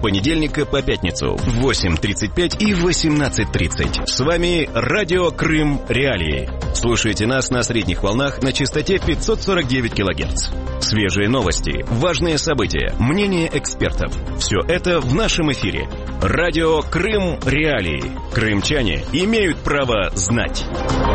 понедельника по пятницу в 8:35 и 18:30. С вами Радио Крым Реалии. Слушайте нас на средних волнах на частоте 549 кГц. Свежие новости, важные события, мнения экспертов. Все это в нашем эфире. Радио Крым Реалии. Крымчане имеют право знать.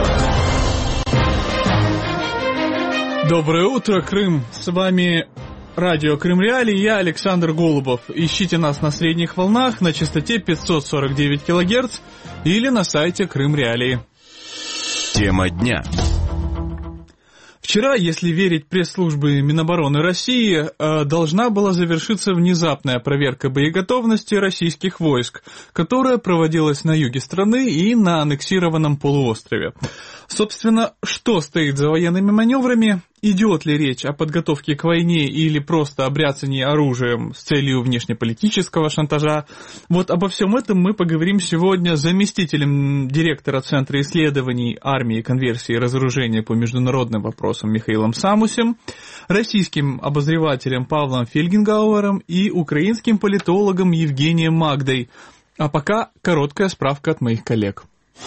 Доброе утро, Крым. С вами Радио Крым Реалии, я Александр Голубов. Ищите нас на средних волнах на частоте 549 кГц или на сайте Крым Реалии. Тема дня. Вчера, если верить пресс-службе Минобороны России, должна была завершиться внезапная проверка боеготовности российских войск, которая проводилась на юге страны и на аннексированном полуострове. Собственно, что стоит за военными маневрами? Идет ли речь о подготовке к войне или просто о бряцании оружием с целью внешнеполитического шантажа? Вот обо всем этом мы поговорим сегодня с заместителем директора Центра исследований армии, конверсии и разоружения по международным вопросам Михаилом Самусем, российским обозревателем Павлом Фельгенгауэром и украинским политологом Евгением Магдой. А пока короткая справка от моих коллег.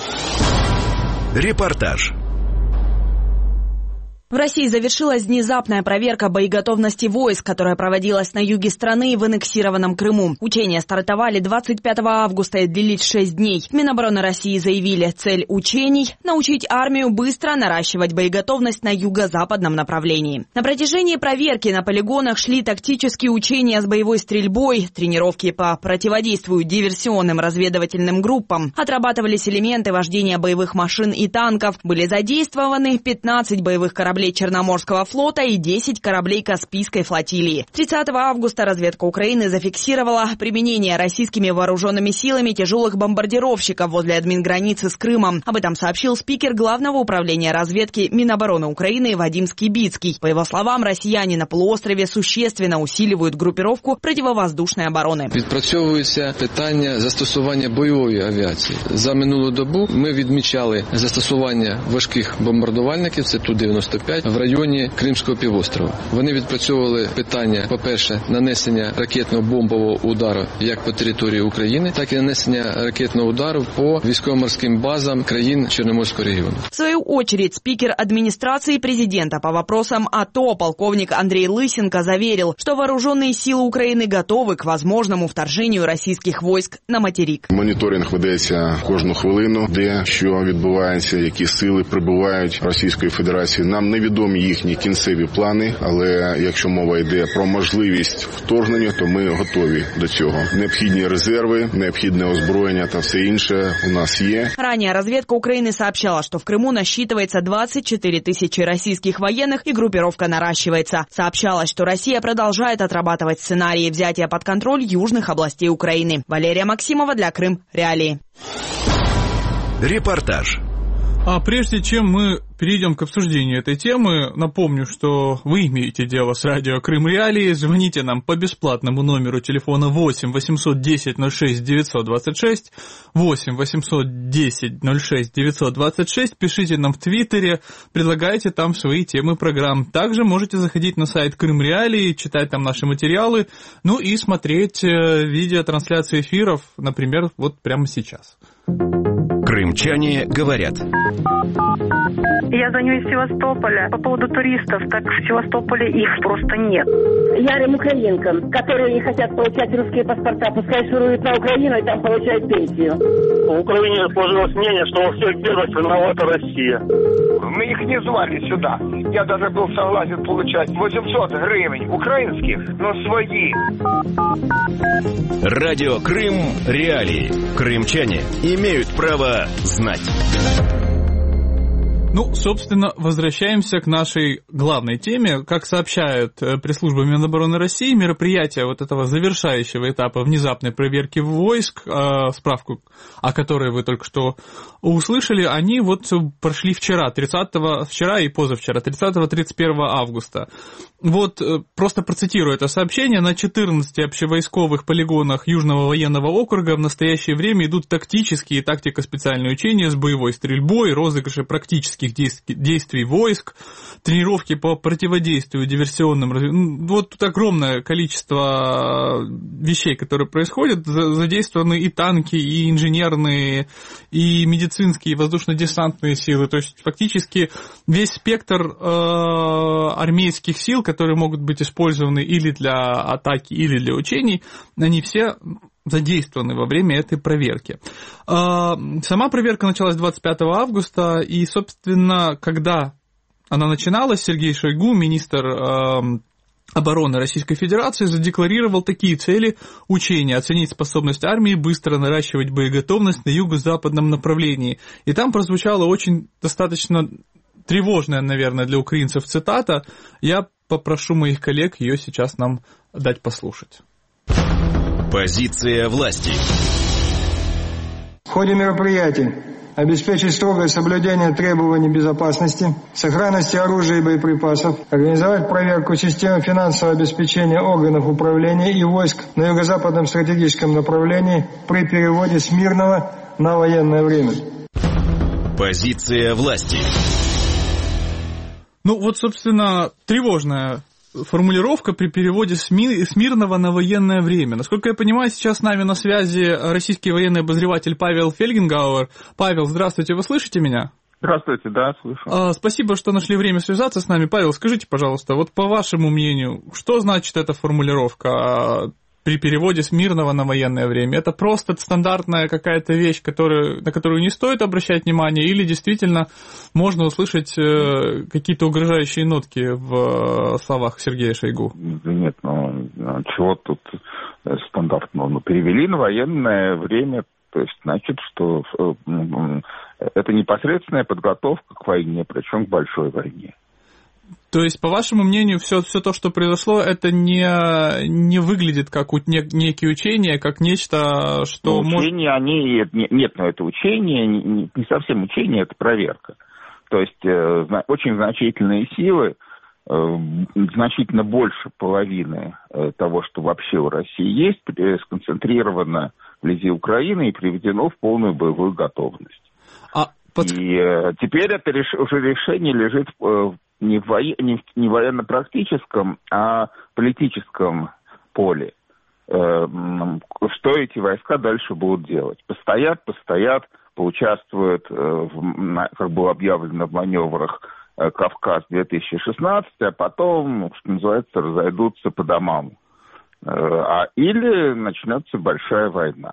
Репортаж. В России завершилась внезапная проверка боеготовности войск, которая проводилась на юге страны и в аннексированном Крыму. Учения стартовали 25 августа и длились 6 дней. Минобороны России заявили, цель учений – научить армию быстро наращивать боеготовность на юго-западном направлении. На протяжении проверки на полигонах шли тактические учения с боевой стрельбой, тренировки по противодействию диверсионным разведывательным группам, отрабатывались элементы вождения боевых машин и танков, были задействованы 15 боевых кораблей Черноморского флота и 10 кораблей Каспийской флотилии. 30 августа разведка Украины зафиксировала применение российскими вооруженными силами тяжелых бомбардировщиков возле админграницы с Крымом. Об этом сообщил спикер Главного управления разведки Минобороны Украины Вадим Скибицкий. По его словам, россияне на полуострове существенно усиливают группировку противовоздушной оборони. Відпрацьовується питання застосування бойової авіації. За минулу добу ми відмічали застосування важких бомбардувальників, це Ту-95, в районі Кримського півострова. Вони відпрацьовували питання, по-перше, нанесення ракетно-бомбового удару як по території України, так і нанесення ракетного удару по військово-морським базам країн Черноморского региона. В свою очередь, спикер администрации президента по вопросам АТО полковник Андрей Лысенко заверил, что вооруженные силы Украины готовы к возможному вторжению российских войск на материк. Моніторинг ведеться кожну хвилину, де що відбувається, які сили прибувають Російської Федерації. Нам невідомі їхні кінцеві плани, але якщо мова йде про можливість вторгнення, то ми готові до цього. Необхідні резерви, необхідне озброєння та все інше у нас є. Ранее разведка Украины сообщала, что в Крыму насчитывается 24 тысячи российских военных и группировка наращивается. Сообщалось, что Россия продолжает отрабатывать сценарии взятия под контроль южных областей Украины. Валерия Максимова для Крым Реалии. Репортаж. А прежде чем мы перейдем к обсуждению этой темы, напомню, что вы имеете дело с радио Крым Реалии. Звоните нам по бесплатному номеру телефона 8 810 06 926, 8 810 06 926. Пишите нам в Твиттере, предлагайте там свои темы программ. Также можете заходить на сайт Крым Реалии, читать там наши материалы, ну и смотреть видеотрансляции эфиров, например, вот прямо сейчас. Крымчане говорят. Я звоню из Севастополя. По поводу туристов, так в Севастополе их просто нет. Ярым украинкам, которые не хотят получать русские паспорта, пускай шуруют на Украину и там получают пенсию. В Украине сложилось мнение, что во всех бедах виновата Россия. Мы их не звали сюда. Я даже был согласен получать 800 гривен украинских, но свои. Радио Крым Реалии. Крымчане имеют право знать. Ну, собственно, возвращаемся к нашей главной теме. Как сообщает пресс-служба Минобороны России, мероприятие вот этого завершающего этапа внезапной проверки войск, справку о которой вы только что услышали, они вот прошли вчера и позавчера, 30-31 августа. Вот просто процитирую это сообщение. На 14 общевойсковых полигонах Южного военного округа в настоящее время идут тактические и тактико-специальные учения с боевой стрельбой, розыгрыши практических тактических действий войск, тренировки по противодействию диверсионным. Вот тут огромное количество вещей, которые происходят. Задействованы и танки, и инженерные, и медицинские, и воздушно-десантные силы. То есть фактически весь спектр армейских сил, которые могут быть использованы или для атаки, или для учений, они все задействованы во время этой проверки. Сама проверка началась 25 августа, и, собственно, когда она начиналась, Сергей Шойгу, министр обороны Российской Федерации, задекларировал такие цели учения: оценить способность армии быстро наращивать боеготовность на юго-западном направлении. И там прозвучала очень достаточно тревожная, наверное, для украинцев цитата. Я попрошу моих коллег ее сейчас нам дать послушать. Позиция власти. В ходе мероприятий обеспечить строгое соблюдение требований безопасности, сохранности оружия и боеприпасов, организовать проверку системы финансового обеспечения органов управления и войск на юго-западном стратегическом направлении при переводе с мирного на военное время. Позиция власти. Ну вот, собственно, тревожная формулировка при переводе с мирного на военное время. Насколько я понимаю, сейчас с нами на связи российский военный обозреватель Павел Фельгенгауэр. Павел, здравствуйте, вы слышите меня? Здравствуйте, да, слышу. Спасибо, что нашли время связаться с нами. Павел, скажите, пожалуйста, вот по вашему мнению, что значит эта формулировка при переводе с мирного на военное время? Это просто стандартная какая-то вещь, на которую не стоит обращать внимание, или действительно можно услышать какие-то угрожающие нотки в словах Сергея Шойгу? Нет, чего тут стандартного? Перевели на военное время, то есть значит, что это непосредственная подготовка к войне, причем к большой войне. То есть, по вашему мнению, все то, что произошло, это не выглядит как некие учения, как нечто, что учения, нет, но это учение, не совсем учение, это проверка. То есть, очень значительные силы, значительно больше половины того, что вообще у России есть, сконцентрировано вблизи Украины и приведено в полную боевую готовность. И теперь это уже решение лежит не в военно-практическом, а политическом поле. Что эти войска дальше будут делать? Постоят, поучаствуют, как было объявлено, в маневрах Кавказ-2016, а потом, что называется, разойдутся по домам. Или начнется большая война.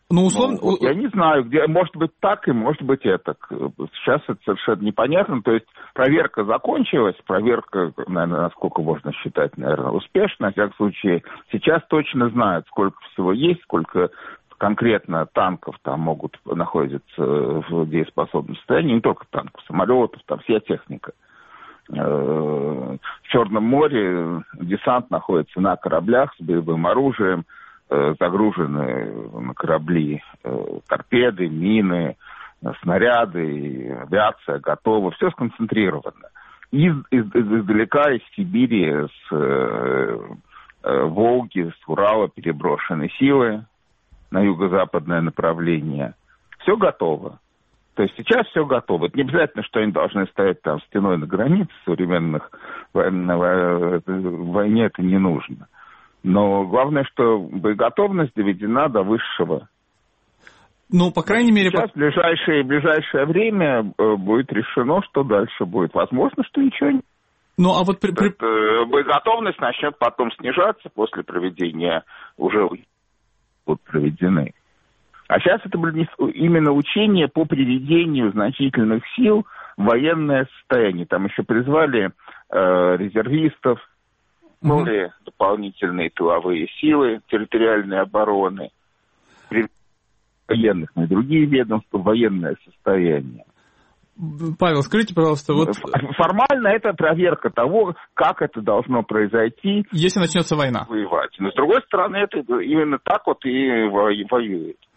Я не знаю, где, может быть так и может быть это. Сейчас это совершенно непонятно. То есть проверка закончилась, проверка, наверное, насколько можно считать, наверное, успешно. Во всяком случае, сейчас точно знают, сколько всего есть, сколько конкретно танков там находиться в дееспособном состоянии. Не только танков, самолетов, там вся техника. В Черном море десант находится на кораблях с боевым оружием. Загружены на корабли торпеды, мины, снаряды, авиация готова, все сконцентрировано. Издалека, из Сибири, с Волги, с Урала переброшены силы на юго-западное направление. Все готово. То есть сейчас все готово. Это не обязательно, что они должны стоять там стеной на границе современных. В войне это не нужно. Но главное, что боеготовность доведена до высшего. По крайней мере... Сейчас в ближайшее время будет решено, что дальше будет. Возможно, что ничего не... Боеготовность начнет потом снижаться после проведения, уже будут проведены. А сейчас это были именно учения по приведению значительных сил в военное состояние. Там еще призвали резервистов, дополнительные тыловые силы территориальной обороны, военных и другие ведомства, военное состояние. Павел, скажите, пожалуйста, формально это проверка того, как это должно произойти, если начнется война. Воевать. Но с другой стороны, это именно так и воюет.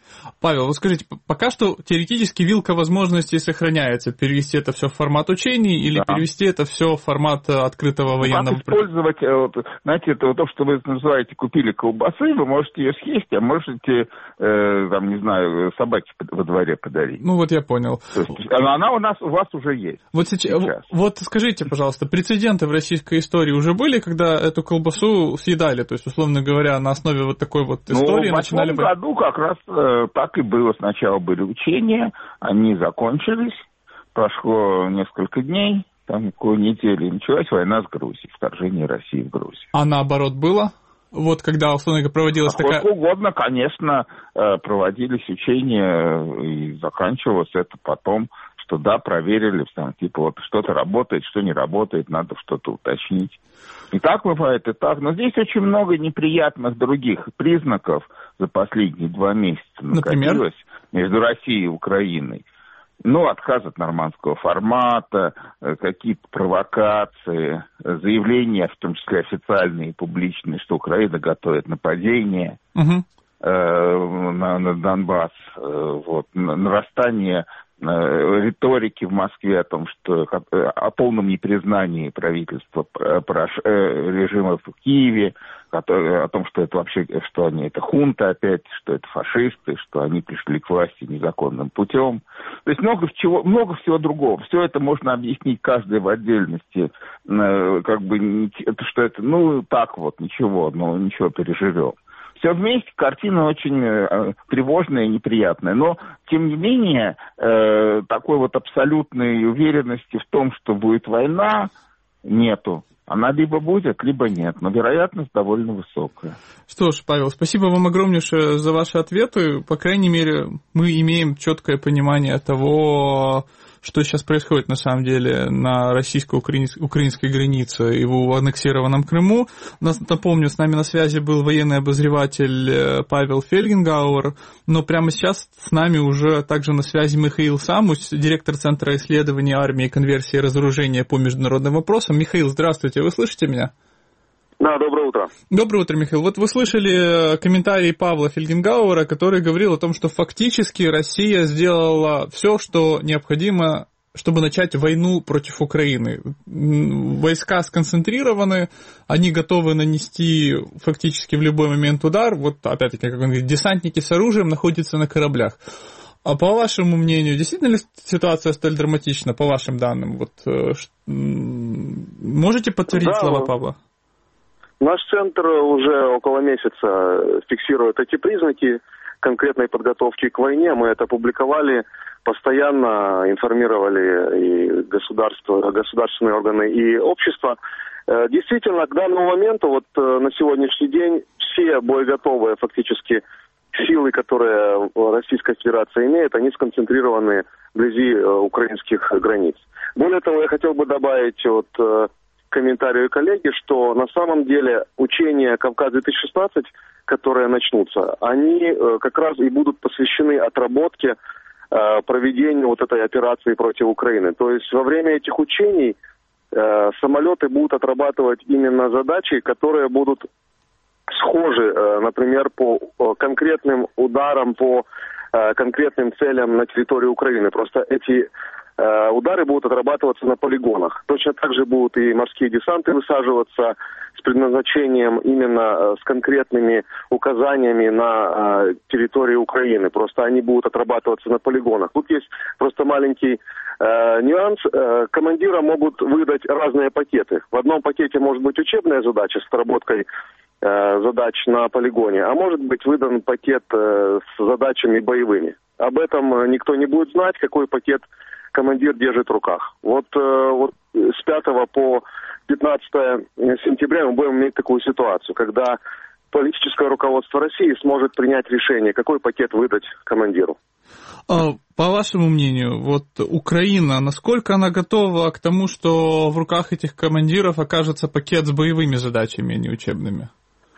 Павел, вот скажите, пока что теоретически вилка возможностей сохраняется, перевести это все в формат учений или перевести это все в формат открытого военного... Использовать, знаете, это то, что вы называете, купили колбасы, вы можете ее съесть, а можете, там, не знаю, собаке во дворе подарить. Ну вот я понял. То есть, она у вас уже есть. Вот сейчас. Вот скажите, пожалуйста, прецеденты в российской истории уже были, когда эту колбасу съедали, то есть, условно говоря, на основе вот такой вот истории начинали... В 2008 году как раз так и было. Сначала были учения, они закончились, прошло несколько дней, там около недели, и началась война с Грузией, вторжение России в Грузию. А наоборот было? Вот когда, условно говоря, проводилась такая... Сколько угодно, конечно, проводились учения, и заканчивалось это потом, что да, проверили, там, типа вот что-то работает, что не работает, надо что-то уточнить. И так бывает, и так. Но здесь очень много неприятных других признаков за последние 2 месяца накопилось между Россией и Украиной. Ну, отказ от нормандского формата, какие-то провокации, заявления, в том числе официальные и публичные, что Украина готовит нападение на Донбасс, вот, нарастание риторики в Москве о том, что о полном непризнании правительства режима в Киеве, о том, что это вообще, что они это хунта опять, что это фашисты, что они пришли к власти незаконным путем. То есть много всего другого. Все это можно объяснить каждой в отдельности, как бы, что это, ну, так вот, ничего, но ничего переживем. Все вместе картина очень тревожная и неприятная. Но, тем не менее, такой вот абсолютной уверенности в том, что будет война, нету. Она либо будет, либо нет. Но вероятность довольно высокая. Что ж, Павел, спасибо вам огромнейшее за ваши ответы. По крайней мере, мы имеем четкое понимание того, что сейчас происходит на самом деле на российско-украинской границе и в аннексированном Крыму. Напомню, с нами на связи был военный обозреватель Павел Фельгенгауэр, но прямо сейчас с нами уже также на связи Михаил Самусь, директор Центра исследований армии, конверсии и разоружения по международным вопросам. Михаил, здравствуйте, вы слышите меня? Да, доброе утро. Доброе утро, Михаил. Вот вы слышали комментарий Павла Фельгенгауэра, который говорил о том, что фактически Россия сделала все, что необходимо, чтобы начать войну против Украины. Войска сконцентрированы, они готовы нанести фактически в любой момент удар. Вот опять-таки, как он говорит, десантники с оружием находятся на кораблях. А по вашему мнению, действительно ли ситуация столь драматична, по вашим данным? Вот, можете подтвердить слова Павла? Наш центр уже около месяца фиксирует эти признаки конкретной подготовки к войне. Мы это публиковали, постоянно информировали и государственные органы, и общество. Действительно, к данному моменту, вот на сегодняшний день, все боеготовые фактически силы, которые Российская Федерация имеет, они сконцентрированы вблизи украинских границ. Более того, я хотел бы добавить вот комментарию коллеги, что на самом деле учения «Кавказ-2016», которые начнутся, они как раз и будут посвящены отработке проведению вот этой операции против Украины. То есть во время этих учений самолеты будут отрабатывать именно задачи, которые будут схожи, например, по конкретным ударам, по конкретным целям на территории Украины. Просто эти удары будут отрабатываться на полигонах. Точно так же будут и морские десанты высаживаться с предназначением именно с конкретными указаниями на территории Украины. Просто они будут отрабатываться на полигонах. Тут есть просто маленький нюанс. Командира могут выдать разные пакеты. В одном пакете может быть учебная задача с отработкой задач на полигоне, а может быть выдан пакет с задачами боевыми. Об этом никто не будет знать, какой пакет командир держит в руках. Вот с 5 по 15 сентября мы будем иметь такую ситуацию, когда политическое руководство России сможет принять решение, какой пакет выдать командиру. По вашему мнению, вот Украина, насколько она готова к тому, что в руках этих командиров окажется пакет с боевыми задачами, а не учебными?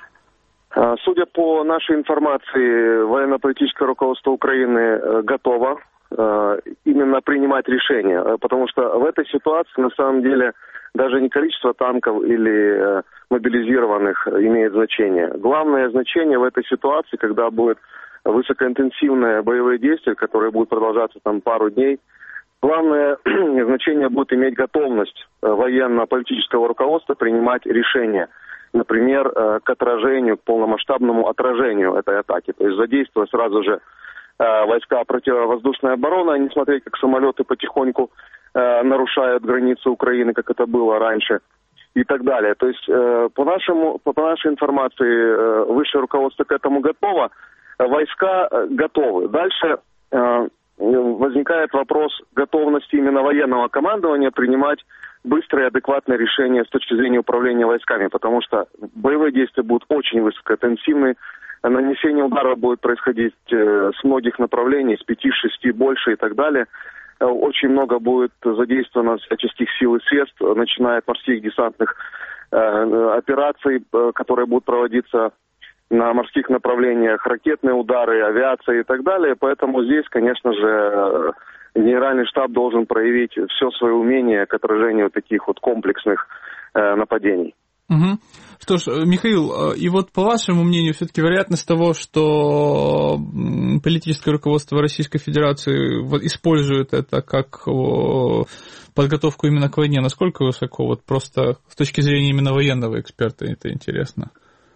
Судя по нашей информации, военно-политическое руководство Украины готово именно принимать решения, потому что в этой ситуации на самом деле даже не количество танков или мобилизированных имеет значение. Главное значение в этой ситуации, когда будет высокоинтенсивные боевые действия, которые будут продолжаться там пару дней. Главное значение будет иметь готовность военно-политического руководства принимать решения, например, к отражению, к полномасштабному отражению этой атаки. То есть задействовать сразу же войска противовоздушной обороны, а не смотреть, как самолеты потихоньку нарушают границы Украины, как это было раньше, и так далее. То есть по нашей информации высшее руководство к этому готово, войска готовы. Дальше возникает вопрос готовности именно военного командования принимать быстрые и адекватные решения с точки зрения управления войсками, потому что боевые действия будут очень высокоинтенсивны, нанесение удара будет происходить с многих направлений, с 5-6 больше и так далее. Очень много будет задействовано всяческих сил и средств, начиная от морских десантных операций, которые будут проводиться на морских направлениях, ракетные удары, авиация и так далее. Поэтому здесь, конечно же, Генеральный штаб должен проявить все свое умение к отражению таких вот комплексных нападений. Угу. Что ж, Михаил, и вот по вашему мнению, все-таки вероятность того, что политическое руководство Российской Федерации использует это как подготовку именно к войне, насколько высоко? Вот просто с точки зрения именно военного эксперта это интересно.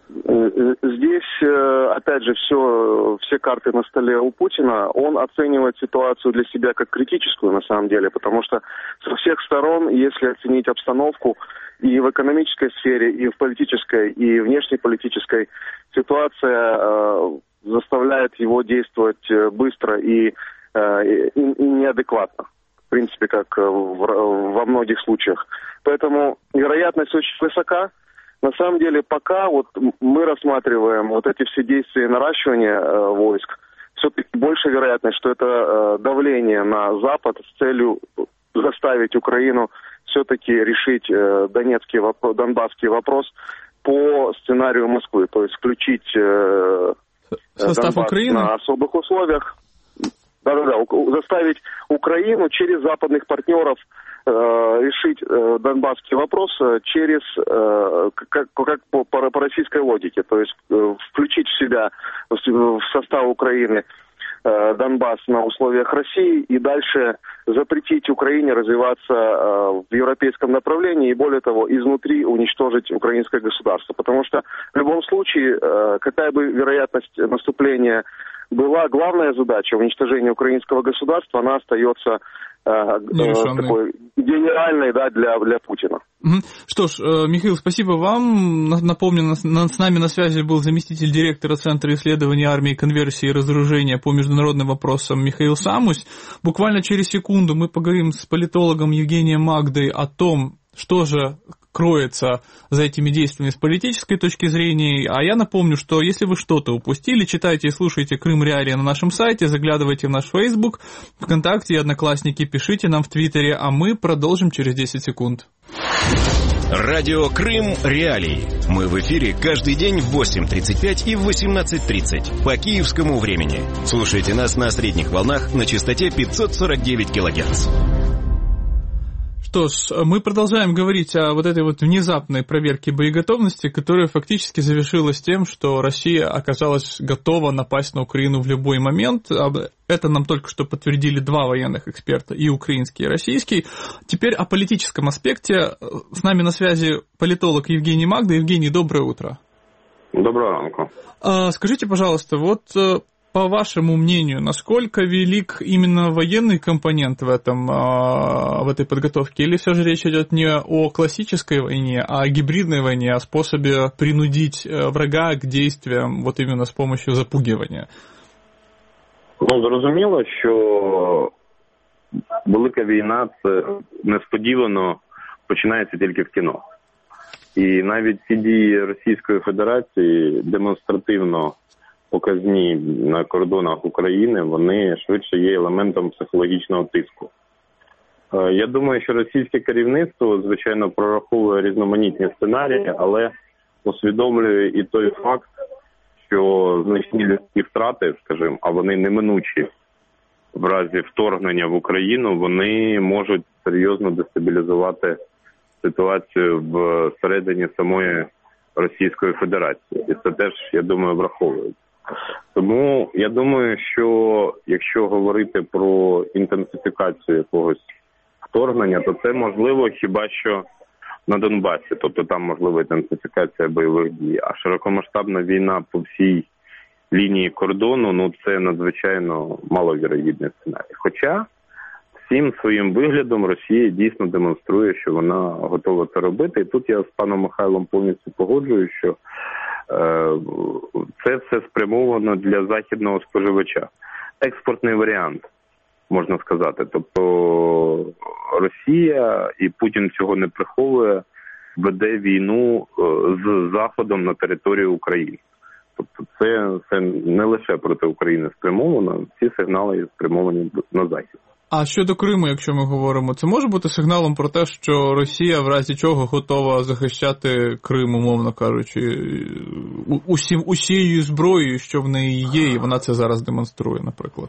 Здесь, опять же, все карты на столе у Путина. Он оценивает ситуацию для себя как критическую, на самом деле, потому что со всех сторон, если оценить обстановку и в экономической сфере, и в политической, и внешнеполитической, ситуация заставляет его действовать быстро и неадекватно, в принципе, как во многих случаях. Поэтому вероятность очень высока. На самом деле, пока вот мы рассматриваем вот эти все действия наращивания войск, все-таки больше вероятность, что это давление на Запад с целью заставить Украину все-таки решить донбасский вопрос по сценарию Москвы, то есть включить состав Донбасс Украины на особых условиях. Да-да-да, заставить Украину через западных партнеров решить донбасский вопрос через, как по российской логике, то есть включить в себя, в состав Украины Донбасс на условиях России и дальше запретить Украине развиваться в европейском направлении и, более того, изнутри уничтожить украинское государство. Потому что в любом случае, какая бы вероятность наступления была, главная задача уничтожения украинского государства, она остается такой генеральной, да, для Путина. Что ж, Михаил, спасибо вам. Напомню, с нами на связи был заместитель директора Центра исследований армии, конверсии и разоружения по международным вопросам Михаил Самусь. Буквально через секунду мы поговорим с политологом Евгением Магдой о том, что же кроется за этими действиями с политической точки зрения. А я напомню, что если вы что-то упустили, читайте и слушайте Крым Реалии на нашем сайте, заглядывайте в наш Facebook, ВКонтакте и Одноклассники, пишите нам в Твиттере, а мы продолжим через 10 секунд. Радио Крым Реалии. Мы в эфире каждый день в 8:35 и в 18:30 по киевскому времени. Слушайте нас на средних волнах на частоте 549 кГц. Что ж, мы продолжаем говорить о вот этой вот внезапной проверке боеготовности, которая фактически завершилась тем, что Россия оказалась готова напасть на Украину в любой момент. Это нам только что подтвердили два военных эксперта, и украинский, и российский. Теперь о политическом аспекте. С нами на связи политолог Евгений Магда. Евгений, доброе утро. Доброго ранку. Скажите, пожалуйста, вот по вашему мнению, насколько велик именно военный компонент в этой подготовке? Или все же речь идет не о классической войне, а о гибридной войне, о способе принудить врага к действиям вот именно с помощью запугивания? Ну, зрозуміло, що велика війна – це несподівано починається тільки в кіно. І навіть ці дії Російської Федерації демонстративно показні на кордонах України, вони швидше є елементом психологічного тиску. Я думаю, що російське керівництво, звичайно, прораховує різноманітні сценарії, але усвідомлює і той факт, що значні людські втрати, скажімо, а вони неминучі в разі вторгнення в Україну, вони можуть серйозно дестабілізувати ситуацію всередині самої Російської Федерації. І це теж, я думаю, враховують. Тому я думаю, що якщо говорити про інтенсифікацію якогось вторгнення, то це можливо хіба що на Донбасі. Тобто там можлива інтенсифікація бойових дій. А широкомасштабна війна по всій лінії кордону, це надзвичайно маловірогідний сценарій. Хоча всім своїм виглядом Росія дійсно демонструє, що вона готова це робити. І тут я з паном Михайлом повністю погоджуюсь, що це все спрямовано для західного споживача. Експортний варіант, можна сказати. Тобто Росія, і Путін цього не приховує, веде війну з Заходом на територію України. Тобто це не лише проти України спрямовано, всі сигнали спрямовані на Захід. А щодо Криму, якщо ми говоримо, це може бути сигналом про те, що Росія в разі чого готова захищати Крим, умовно кажучи, усією зброєю, що в неї є, і вона це зараз демонструє, наприклад?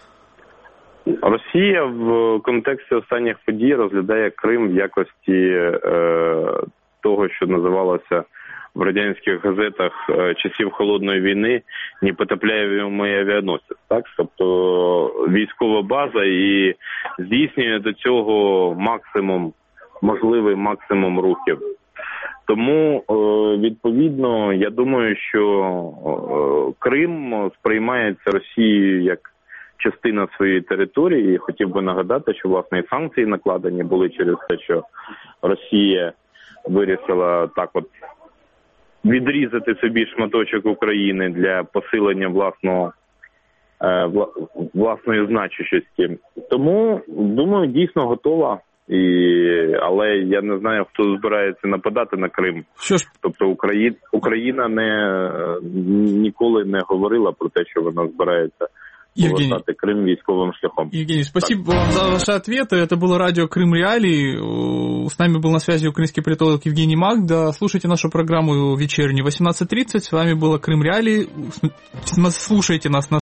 Росія в контексті останніх подій розглядає Крим в якості того, що називалося в радянських газетах часів Холодної війни непотопляємий авіаносець. Так? Тобто військова база і здійснює до цього можливий максимум рухів. Тому, відповідно, я думаю, що Крим сприймається Росією як частина своєї території. І хотів би нагадати, що, власне, і санкції накладені були через те, що Росія вирішила так от відрізати собі шматочок України для посилення власної значущості. Тому, думаю, дійсно готова. Але я не знаю, хто збирається нападати на Крим. Тобто Україна ніколи не говорила про те, що вона збирається повертати Крым військовым шляхом. Евгений, спасибо вам за ваши ответы. Это было радио Крым Реалии. С нами был на связи украинский политолог Евгений Магда. Слушайте нашу программу вечернюю 18:30. С вами было Крым Реалии. Слушайте нас на